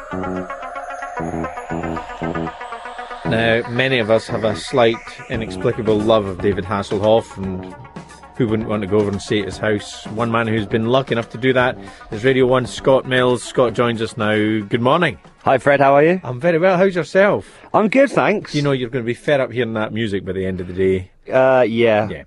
Now, many of us have a slight, inexplicable love of David Hasselhoff, and who wouldn't want to go over and see at his house? One man who's been lucky enough to do that is Radio 1's Scott Mills. Scott joins us now. Good morning. Hi Fred, how are you? I'm very well. How's yourself? I'm good, thanks. You know you're going to be fed up hearing that music by the end of the day. Yeah.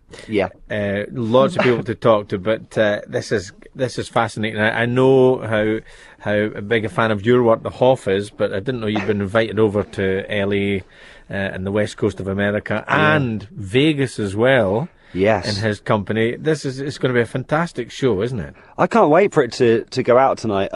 Lots of people to talk to, but this is fascinating. I know how big a fan of your work the Hoff is, but I didn't know you'd been invited over to LA and the west coast of America and Vegas as well. Yes. In his company. It's going to be a fantastic show, isn't it? I can't wait for it to go out tonight.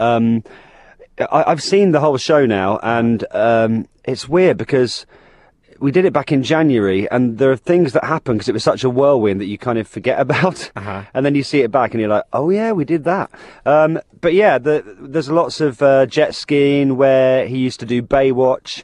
I've seen the whole show now, and it's weird because we did it back in January, and there are things that happen because it was such a whirlwind that you kind of forget about, and then you see it back and you're like, oh yeah, we did that. But yeah, there's lots of jet skiing where he used to do Baywatch.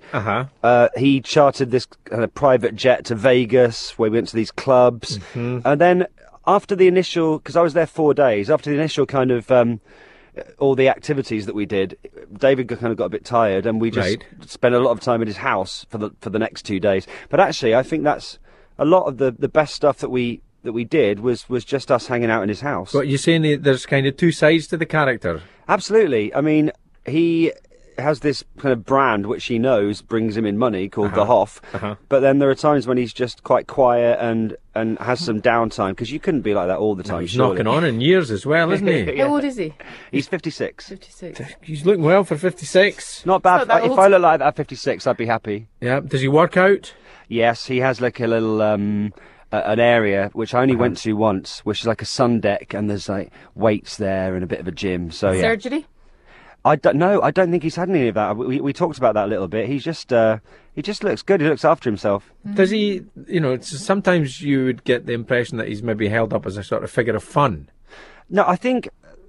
He chartered this kind of private jet to Vegas where we went to these clubs, and then after the initial, because I was there 4 days, after the initial kind of all the activities that we did, David kind of got a bit tired, and we just spent a lot of time at his house for the next 2 days. But actually, I think that's a lot of the best stuff that we did was just us hanging out in his house. But you're saying there's kind of two sides to the character? Absolutely. I mean, he has this kind of brand which he knows brings him in money called the Hoff, but then there are times when he's just quite quiet and has some downtime, because you couldn't be like that all the time. He's knocking on in years as well, isn't he? How old is he? He's 56. 56. He's looking well for 56. Not bad. If I look like that at 56, I'd be happy. Yeah. Does he work out? Yes, he has like a little an area which I only went to once, which is like a sun deck, and there's like weights there and a bit of a gym. So yeah. Surgery? I don't think he's had any of that. We talked about that a little bit. He just looks good. He looks after himself. Does he? You know, sometimes you would get the impression that he's maybe held up as a sort of figure of fun. No, I think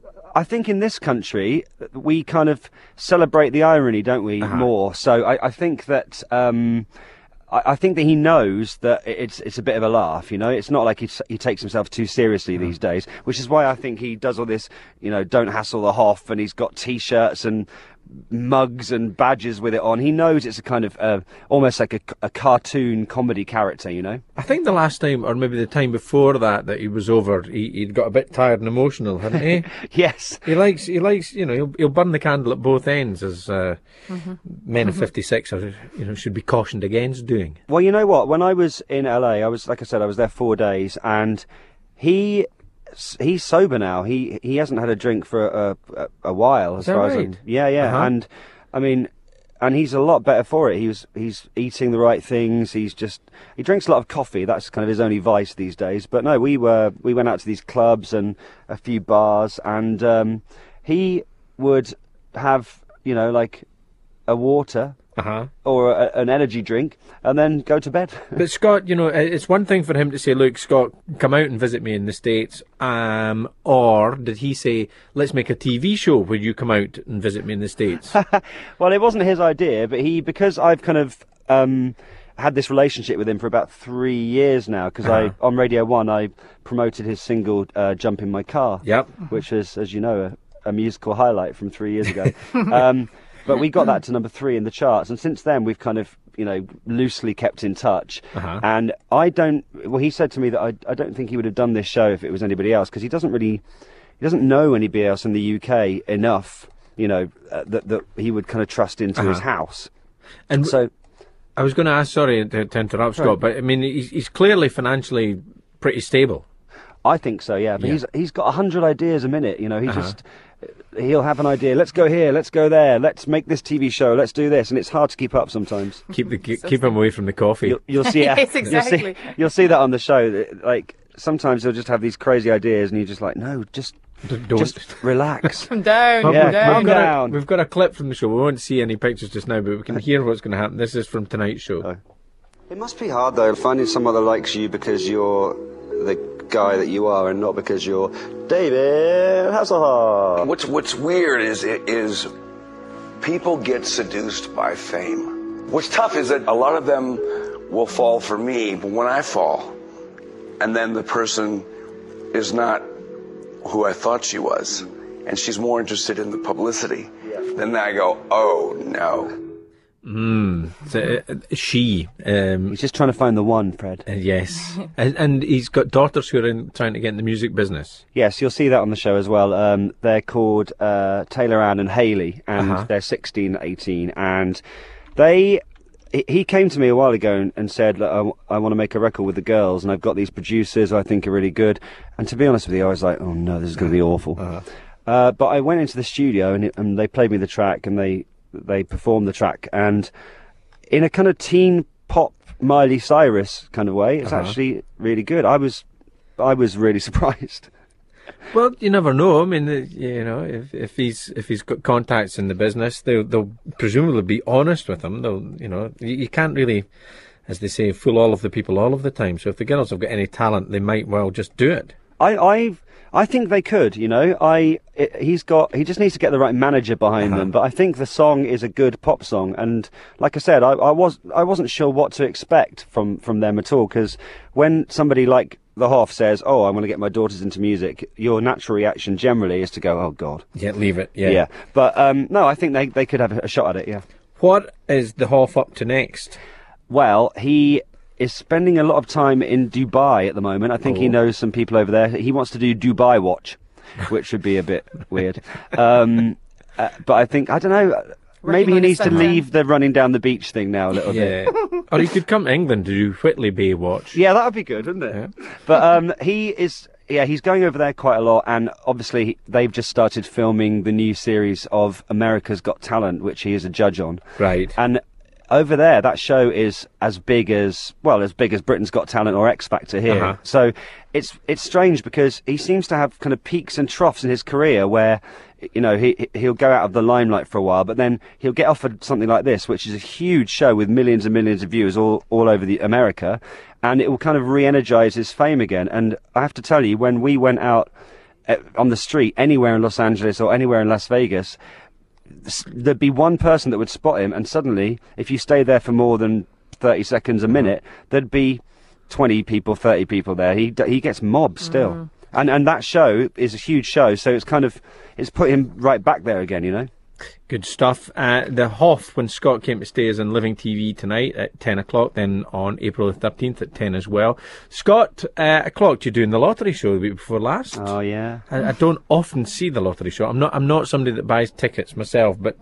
in this country we kind of celebrate the irony, don't we? More. So I think that. I think that he knows that it's a bit of a laugh, you know. It's not like he takes himself too seriously these days, which is why I think he does all this, you know, don't hassle the Hoff, and he's got T-shirts and mugs and badges with it on. He knows it's a kind of almost like a cartoon comedy character, you know. I think the last time, or maybe the time before that he was over, he'd got a bit tired and emotional, hadn't he? Yes. He likes, you know, he'll burn the candle at both ends, as men of 56 are, you know, should be cautioned against doing. Well, you know what? When I was in LA, like I said, I was there 4 days, and he's sober now. He hasn't had a drink for a while, as far as I'm... Yeah. And I mean, and he's a lot better for it. He's eating the right things. He drinks a lot of coffee. That's kind of his only vice these days. But no, we went out to these clubs and a few bars, and he would have, you know, like a water. Or an energy drink, and then go to bed. But Scott, you know, it's one thing for him to say, look, Scott, come out and visit me in the States, or did he say, let's make a TV show where you come out and visit me in the States? Well, it wasn't his idea, but because I've kind of had this relationship with him for about 3 years now, because on Radio 1 I promoted his single Jump in My Car, which is, as you know, a musical highlight from 3 years ago. But we got that to number 3 in the charts, and since then we've kind of, you know, loosely kept in touch. And he said to me that I don't think he would have done this show if it was anybody else, because he doesn't know anybody else in the UK enough, you know, that he would kind of trust into his house. And so, I was going to ask, sorry to interrupt, Scott, but I mean, he's clearly financially pretty stable. I think so, yeah. But he's got 100 ideas a minute, you know. He'll have an idea. Let's go here. Let's go there. Let's make this TV show. Let's do this, and it's hard to keep up sometimes. Keep him away from the coffee. You'll see. Yes, exactly. You'll see that on the show. Like sometimes he'll just have these crazy ideas, and you're just like, no, just relax. Calm down. Calm down. We've got a clip from the show. We won't see any pictures just now, but we can hear what's going to happen. This is from tonight's show. It must be hard though, finding someone that likes you because you're the guy that you are, and not because you're David Hasselhoff. What's weird is people get seduced by fame. What's tough is that a lot of them will fall for me, but when I fall, and then the person is not who I thought she was, and she's more interested in the publicity, then I go, oh no. So, she. He's just trying to find the one, Fred. Yes. And he's got daughters who are trying to get in the music business. Yes, you'll see that on the show as well. They're called Taylor Ann and Hayley, and they're 16, 18, and he came to me a while ago and said, look, I want to make a record with the girls, and I've got these producers I think are really good. And to be honest with you, I was like, oh no, this is going to be awful. But I went into the studio, and they played me the track, and they performed the track, and in a kind of teen pop Miley Cyrus kind of way, it's actually really good. I was really surprised. Well, you never know. I mean, you know, if he's got contacts in the business, they'll presumably be honest with him. They'll, you know, you can't really, as they say, fool all of the people all of the time. So if the girls have got any talent, they might well just do it. I think they could, you know. He just needs to get the right manager behind them. But I think the song is a good pop song, and like I said, I wasn't sure what to expect from them at all, because when somebody like the Hoff says, "Oh, I want to get my daughters into music," your natural reaction generally is to go, "Oh God." Yeah, leave it. Yeah. But no, I think they could have a shot at it. Yeah. What is the Hoff up to next? Well, he is spending a lot of time in Dubai at the moment. I think he knows some people over there. He wants to do Dubai Watch, which would be a bit weird. But I think, I don't know, maybe he needs to leave the running down the beach thing now a little bit. Or he could come to England to do Whitley Bay Watch. Yeah, that would be good, wouldn't it? Yeah. But he's going over there quite a lot, and obviously they've just started filming the new series of America's Got Talent, which he is a judge on. Right. And over there, that show is as big as Britain's Got Talent or X Factor here. So it's strange, because he seems to have kind of peaks and troughs in his career where, you know, he'll go out of the limelight for a while, but then he'll get offered something like this, which is a huge show with millions and millions of viewers all over America, and it will kind of re-energize his fame again. And I have to tell you, when we went out on the street anywhere in Los Angeles or anywhere in Las Vegas, there'd be one person that would spot him, and suddenly, if you stay there for more than 30 seconds a minute, there'd be 20 people, 30 people there. He gets mobbed still. And that show is a huge show, so it's put him right back there again, you know. Good stuff. The Hoff, when Scott came to stay, is on Living TV tonight at 10 o'clock, then on April the 13th at 10 as well. Scott, I clocked you doing the lottery show the week before last. Oh, yeah. I don't often see the lottery show. I'm not somebody that buys tickets myself, but...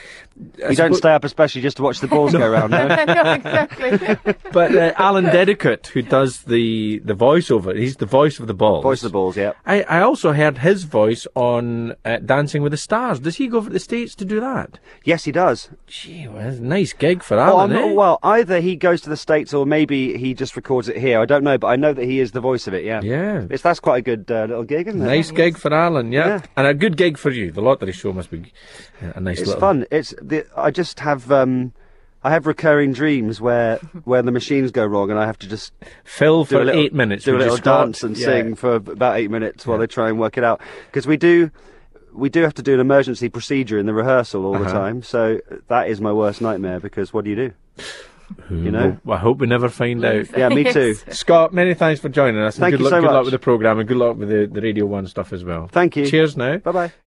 you don't stay up especially just to watch the balls go around, no? No, exactly. But Alan Dedicott, who does the voiceover, he's the voice of the balls. Voice of the balls, yeah. I also heard his voice on Dancing with the Stars. Does he go over to the States to do that? Yes, he does. Gee, well, that's a nice gig for Alan, eh? Well, either he goes to the States or maybe he just records it here. I don't know, but I know that he is the voice of it, yeah. Yeah. That's quite a good little gig, isn't it? Nice gig for Alan, yeah. And a good gig for you. The lottery show must be a nice It's fun. I just have... I have recurring dreams where the machines go wrong, and I have to just Phil for 8 minutes. Do a little dance and sing for about 8 minutes while they try and work it out. Because we do have to do an emergency procedure in the rehearsal all the time. So that is my worst nightmare, because what do you do? You know? Well, I hope we never find out. Yeah, me too. Scott, many thanks for joining us. Thank you so much. Good luck with the programme, and good luck with the Radio 1 stuff as well. Thank you. Cheers now. Bye-bye.